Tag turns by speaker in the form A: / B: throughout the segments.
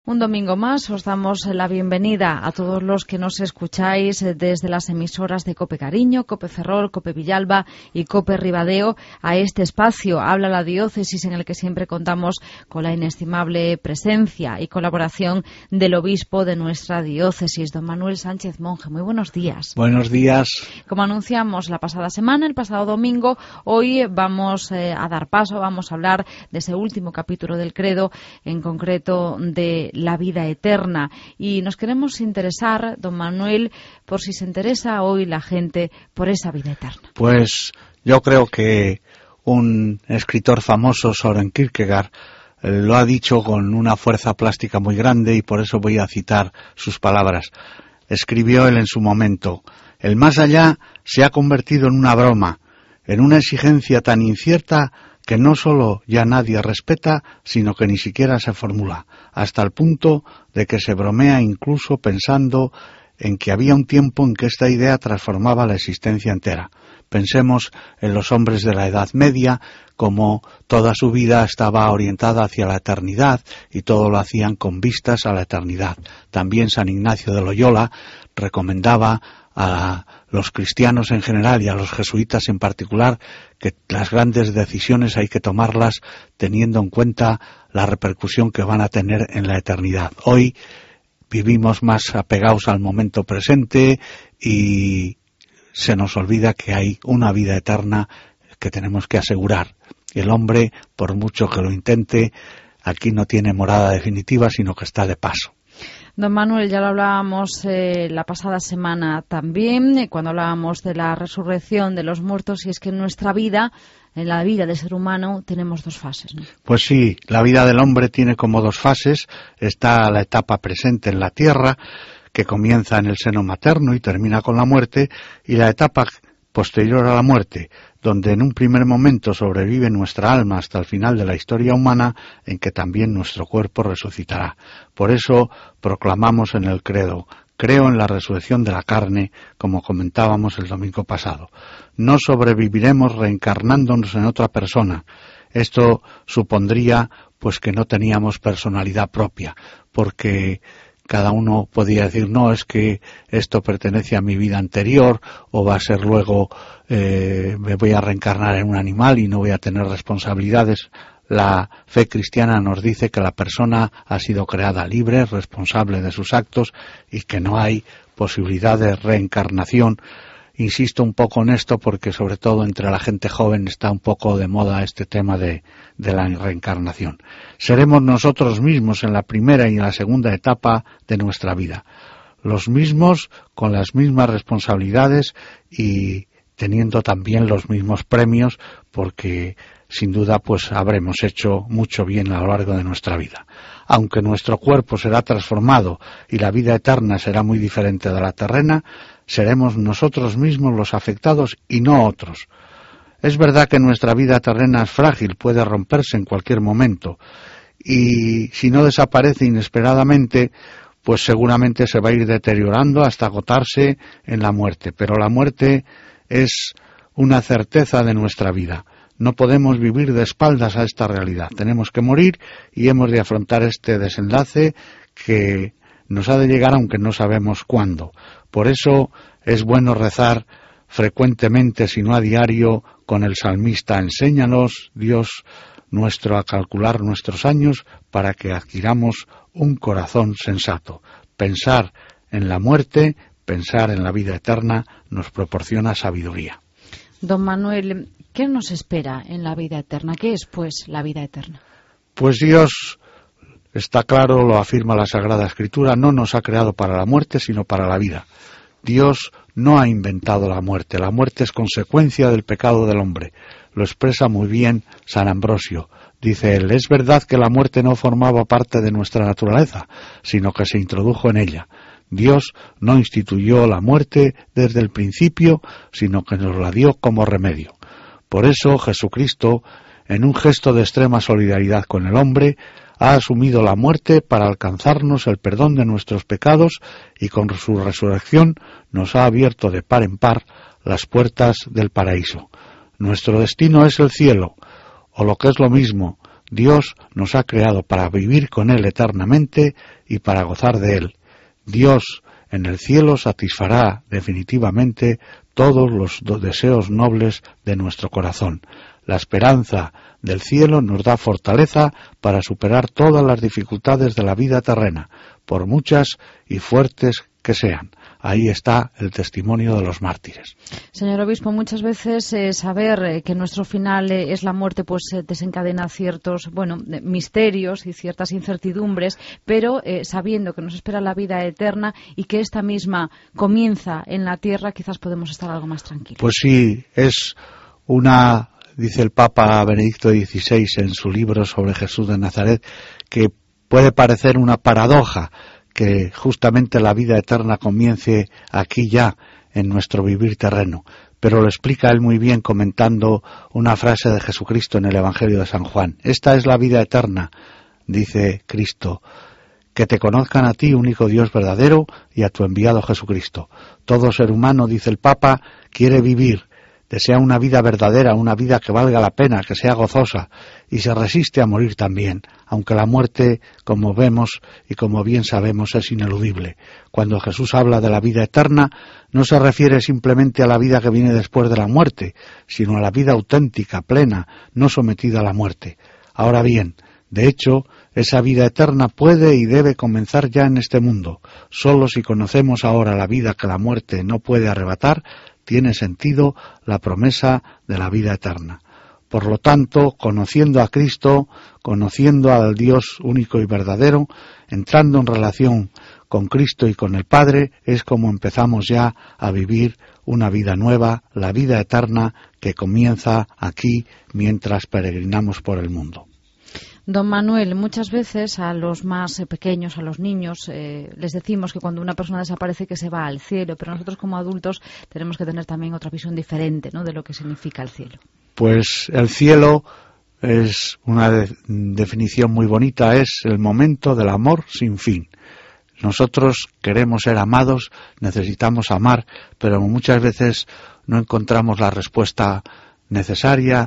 A: Un domingo más os damos la bienvenida a todos los que nos escucháis desde las emisoras de Cope Cariño, Cope Ferrol, Cope Villalba y Cope Ribadeo a este espacio Habla la Diócesis, en el que siempre contamos con la inestimable presencia y colaboración del obispo de nuestra diócesis, don Manuel Sánchez Monje. Muy buenos días.
B: Buenos días.
A: Como anunciamos la pasada semana, el pasado domingo, hoy vamos a dar paso, vamos a hablar de ese último capítulo del credo, en concreto de la vida eterna, y nos queremos interesar, don Manuel, por si se interesa hoy la gente por esa vida eterna.
B: Pues yo creo que un escritor famoso, Søren Kierkegaard, lo ha dicho con una fuerza plástica muy grande, y por eso voy a citar sus palabras. Escribió él en su momento: el más allá se ha convertido en una broma, en una exigencia tan incierta que no solo ya nadie respeta, sino que ni siquiera se formula, hasta el punto de que se bromea incluso pensando en que había un tiempo en que esta idea transformaba la existencia entera. Pensemos en los hombres de la Edad Media, como toda su vida estaba orientada hacia la eternidad y todo lo hacían con vistas a la eternidad. También San Ignacio de Loyola recomendaba a los cristianos en general y a los jesuitas en particular que las grandes decisiones hay que tomarlas teniendo en cuenta la repercusión que van a tener en la eternidad. Hoy vivimos más apegados al momento presente y se nos olvida que hay una vida eterna que tenemos que asegurar. El hombre, por mucho que lo intente, aquí no tiene morada definitiva, sino que está de paso.
A: Don Manuel, ya lo hablábamos la pasada semana también, cuando hablábamos de la resurrección de los muertos, y es que en nuestra vida, en la vida del ser humano, tenemos dos fases, ¿no?
B: Pues sí, la vida del hombre tiene como dos fases. Está la etapa presente en la tierra, que comienza en el seno materno y termina con la muerte, y la etapa posterior a la muerte, donde en un primer momento sobrevive nuestra alma hasta el final de la historia humana, en que también nuestro cuerpo resucitará. Por eso proclamamos en el credo: creo en la resurrección de la carne, como comentábamos el domingo pasado. No sobreviviremos reencarnándonos en otra persona. Esto supondría pues que no teníamos personalidad propia, porque cada uno podía decir: no, es que esto pertenece a mi vida anterior, o va a ser luego, me voy a reencarnar en un animal y no voy a tener responsabilidades. La fe cristiana nos dice que la persona ha sido creada libre, responsable de sus actos, y que no hay posibilidad de reencarnación. Insisto un poco en esto porque sobre todo entre la gente joven está un poco de moda este tema de la reencarnación. Seremos nosotros mismos en la primera y en la segunda etapa de nuestra vida, los mismos, con las mismas responsabilidades y teniendo también los mismos premios, porque sin duda pues habremos hecho mucho bien a lo largo de nuestra vida. Aunque nuestro cuerpo será transformado y la vida eterna será muy diferente de la terrena, seremos nosotros mismos los afectados y no otros. Es verdad que nuestra vida terrena es frágil, puede romperse en cualquier momento, y si no desaparece inesperadamente, pues seguramente se va a ir deteriorando hasta agotarse en la muerte. Pero la muerte es una certeza de nuestra vida. No podemos vivir de espaldas a esta realidad. Tenemos que morir y hemos de afrontar este desenlace que nos ha de llegar aunque no sabemos cuándo. Por eso es bueno rezar frecuentemente, si no a diario, con el salmista: enséñanos, Dios nuestro, a calcular nuestros años para que adquiramos un corazón sensato. Pensar en la muerte, pensar en la vida eterna, nos proporciona sabiduría.
A: Don Manuel, ¿qué nos espera en la vida eterna? ¿Qué es, pues, la vida eterna?
B: Pues Dios, está claro, lo afirma la Sagrada Escritura, no nos ha creado para la muerte, sino para la vida. Dios no ha inventado la muerte es consecuencia del pecado del hombre. Lo expresa muy bien San Ambrosio. Dice él: es verdad que la muerte no formaba parte de nuestra naturaleza, sino que se introdujo en ella. Dios no instituyó la muerte desde el principio, sino que nos la dio como remedio. Por eso Jesucristo, en un gesto de extrema solidaridad con el hombre, ha asumido la muerte para alcanzarnos el perdón de nuestros pecados, y con su resurrección nos ha abierto de par en par las puertas del paraíso. Nuestro destino es el cielo, o lo que es lo mismo, Dios nos ha creado para vivir con Él eternamente y para gozar de Él. Dios en el cielo satisfará definitivamente todos los deseos nobles de nuestro corazón. La esperanza del cielo nos da fortaleza para superar todas las dificultades de la vida terrena, por muchas y fuertes que sean. Ahí está el testimonio de los mártires.
A: Señor obispo, muchas veces saber que nuestro final es la muerte, pues desencadena ciertos, misterios y ciertas incertidumbres, pero sabiendo que nos espera la vida eterna y que esta misma comienza en la tierra, quizás podemos estar algo más tranquilos.
B: Pues sí, dice el Papa Benedicto XVI en su libro sobre Jesús de Nazaret, que puede parecer una paradoja que justamente la vida eterna comience aquí ya, en nuestro vivir terreno. Pero lo explica él muy bien comentando una frase de Jesucristo en el Evangelio de San Juan. Esta es la vida eterna, dice Cristo, que te conozcan a ti, único Dios verdadero, y a tu enviado Jesucristo. Todo ser humano, dice el Papa, quiere vivir, desea una vida verdadera, una vida que valga la pena, que sea gozosa, y se resiste a morir también, aunque la muerte, como vemos y como bien sabemos, es ineludible. Cuando Jesús habla de la vida eterna, no se refiere simplemente a la vida que viene después de la muerte, sino a la vida auténtica, plena, no sometida a la muerte. Ahora bien, de hecho, esa vida eterna puede y debe comenzar ya en este mundo. Solo si conocemos ahora la vida que la muerte no puede arrebatar, tiene sentido la promesa de la vida eterna. Por lo tanto, conociendo a Cristo, conociendo al Dios único y verdadero, entrando en relación con Cristo y con el Padre, es como empezamos ya a vivir una vida nueva, la vida eterna que comienza aquí mientras peregrinamos por el mundo.
A: Don Manuel, muchas veces a los más pequeños, a los niños, les decimos que cuando una persona desaparece que se va al cielo, pero nosotros como adultos tenemos que tener también otra visión diferente, ¿no?, de lo que significa el cielo.
B: Pues el cielo es una definición muy bonita, es el momento del amor sin fin. Nosotros queremos ser amados, necesitamos amar, pero muchas veces no encontramos la respuesta necesaria.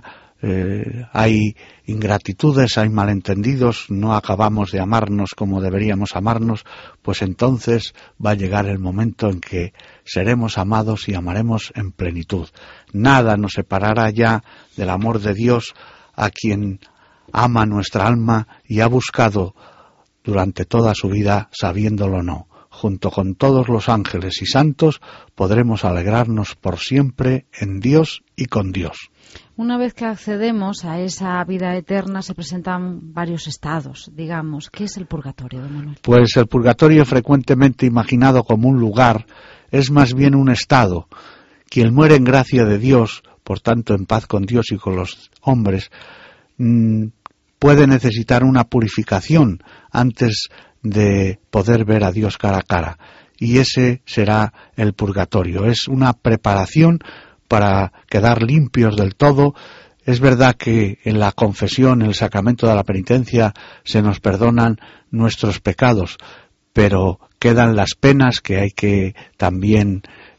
B: Hay ingratitudes, hay malentendidos, no acabamos de amarnos como deberíamos amarnos, pues entonces va a llegar el momento en que seremos amados y amaremos en plenitud. Nada nos separará ya del amor de Dios, a quien ama nuestra alma y ha buscado durante toda su vida sabiéndolo no. Junto con todos los ángeles y santos podremos alegrarnos por siempre en Dios y con Dios.
A: Una vez que accedemos a esa vida eterna se presentan varios estados, digamos. ¿Qué es el purgatorio, don Manuel?
B: Pues el purgatorio, frecuentemente imaginado como un lugar, es más bien un estado. Quien muere en gracia de Dios, por tanto en paz con Dios y con los hombres, puede necesitar una purificación antes de poder ver a Dios cara a cara. Y ese será el purgatorio. Es una preparación para quedar limpios del todo. Es verdad que en la confesión, en el sacramento de la penitencia, se nos perdonan nuestros pecados, pero quedan las penas que hay que también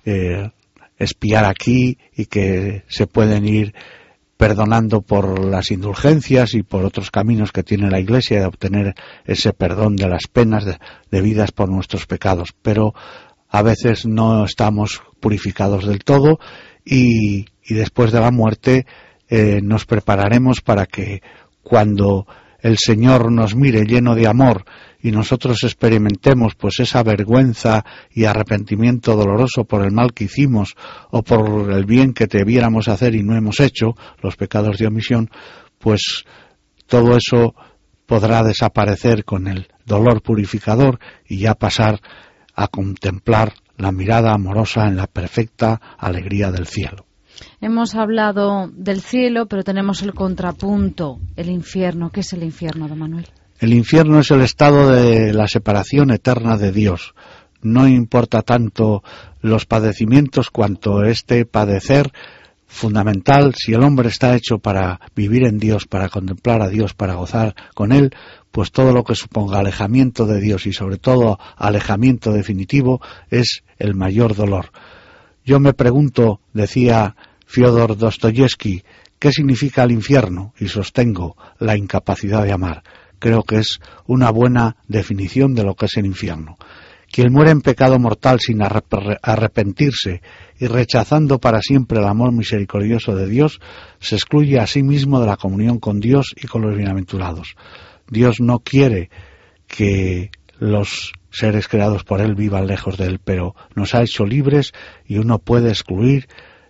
B: expiar aquí y que se pueden ir perdonando por las indulgencias y por otros caminos que tiene la Iglesia de obtener ese perdón de las penas debidas por nuestros pecados. Pero a veces no estamos purificados del todo y después de la muerte nos prepararemos para que cuando el Señor nos mire lleno de amor y nosotros experimentemos pues esa vergüenza y arrepentimiento doloroso por el mal que hicimos o por el bien que debiéramos hacer y no hemos hecho, los pecados de omisión, pues todo eso podrá desaparecer con el dolor purificador y ya pasar a contemplar la mirada amorosa en la perfecta alegría del cielo.
A: Hemos hablado del cielo, pero tenemos el contrapunto, el infierno. ¿Qué es el infierno, don Manuel?
B: El infierno es el estado de la separación eterna de Dios. No importa tanto los padecimientos cuanto este padecer fundamental. Si el hombre está hecho para vivir en Dios, para contemplar a Dios, para gozar con Él, pues todo lo que suponga alejamiento de Dios y sobre todo alejamiento definitivo es el mayor dolor. Yo me pregunto, decía Fyodor Dostoyevsky, ¿Qué significa el infierno? Y sostengo la incapacidad de amar. Creo que es una buena definición de lo que es el infierno. Quien muere en pecado mortal sin arrepentirse y rechazando para siempre el amor misericordioso de Dios, se excluye a sí mismo de la comunión con Dios y con los bienaventurados. Dios no quiere que los seres creados por Él vivan lejos de Él, pero nos ha hecho libres y uno puede excluir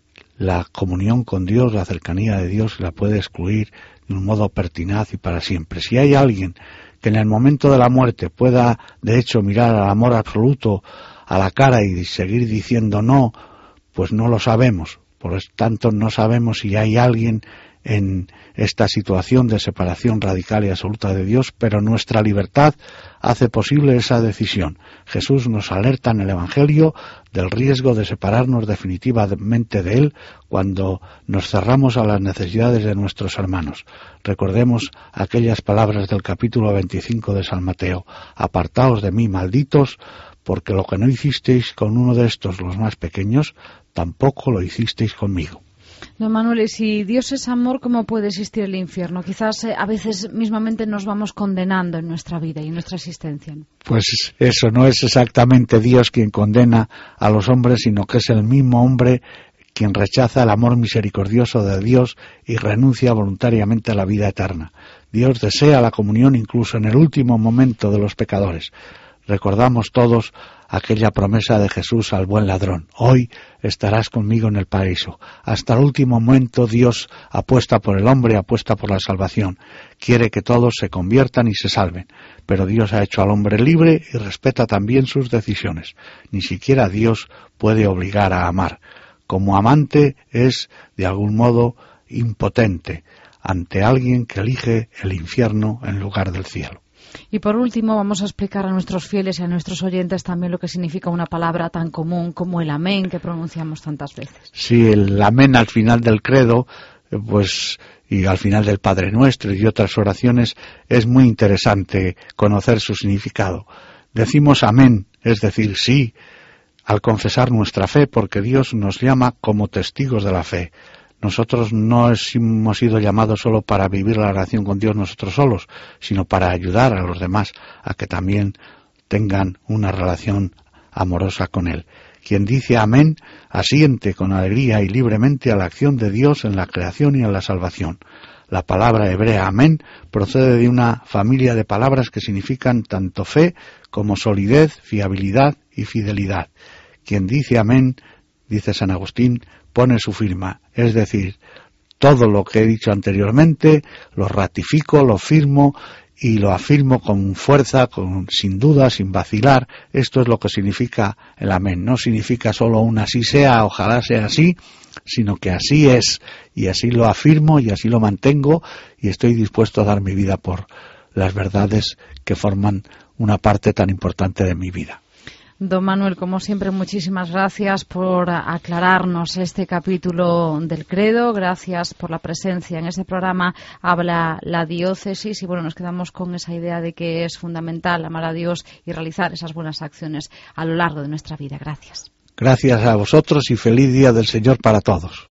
B: la comunión con Dios, la cercanía de Dios, la puede excluir de un modo pertinaz y para siempre. Si hay alguien que en el momento de la muerte pueda, de hecho, mirar al amor absoluto a la cara y seguir diciendo no, pues no lo sabemos. Por lo tanto, no sabemos si hay alguien en esta situación de separación radical y absoluta de Dios, pero nuestra libertad hace posible esa decisión. Jesús nos alerta en el Evangelio del riesgo de separarnos definitivamente de Él cuando nos cerramos a las necesidades de nuestros hermanos. Recordemos aquellas palabras del capítulo 25 de San Mateo: apartaos de mí, malditos, porque lo que no hicisteis con uno de estos, los más pequeños, tampoco lo hicisteis conmigo.
A: Don Manuel, y si Dios es amor, ¿cómo puede existir el infierno? Quizás a veces mismamente nos vamos condenando en nuestra vida y en nuestra existencia, ¿no?
B: Pues eso, no es exactamente Dios quien condena a los hombres, sino que es el mismo hombre quien rechaza el amor misericordioso de Dios y renuncia voluntariamente a la vida eterna. Dios desea la comunión incluso en el último momento de los pecadores. Recordamos todos aquella promesa de Jesús al buen ladrón: hoy estarás conmigo en el paraíso. Hasta el último momento Dios apuesta por el hombre, apuesta por la salvación. Quiere que todos se conviertan y se salven. Pero Dios ha hecho al hombre libre y respeta también sus decisiones. Ni siquiera Dios puede obligar a amar. Como amante es, de algún modo, impotente ante alguien que elige el infierno en lugar del cielo.
A: Y por último, vamos a explicar a nuestros fieles y a nuestros oyentes también lo que significa una palabra tan común como el amén, que pronunciamos tantas veces.
B: Sí, el amén al final del credo, pues, y al final del Padre Nuestro y otras oraciones, es muy interesante conocer su significado. Decimos amén, es decir, sí, al confesar nuestra fe, porque Dios nos llama como testigos de la fe. Nosotros no hemos sido llamados solo para vivir la relación con Dios nosotros solos, sino para ayudar a los demás a que también tengan una relación amorosa con Él. Quien dice amén, asiente con alegría y libremente a la acción de Dios en la creación y en la salvación. La palabra hebrea amén procede de una familia de palabras que significan tanto fe como solidez, fiabilidad y fidelidad. Quien dice amén, dice San Agustín, pone su firma, es decir, todo lo que he dicho anteriormente lo ratifico, lo firmo y lo afirmo con fuerza, sin duda, sin vacilar. Esto es lo que significa el amén. No significa solo un así sea, ojalá sea así, sino que así es, y así lo afirmo y así lo mantengo, y estoy dispuesto a dar mi vida por las verdades que forman una parte tan importante de mi vida.
A: Don Manuel, como siempre, muchísimas gracias por aclararnos este capítulo del credo. Gracias por la presencia en este programa Habla la Diócesis. Y bueno, nos quedamos con esa idea de que es fundamental amar a Dios y realizar esas buenas acciones a lo largo de nuestra vida. Gracias.
B: Gracias a vosotros y feliz Día del Señor para todos.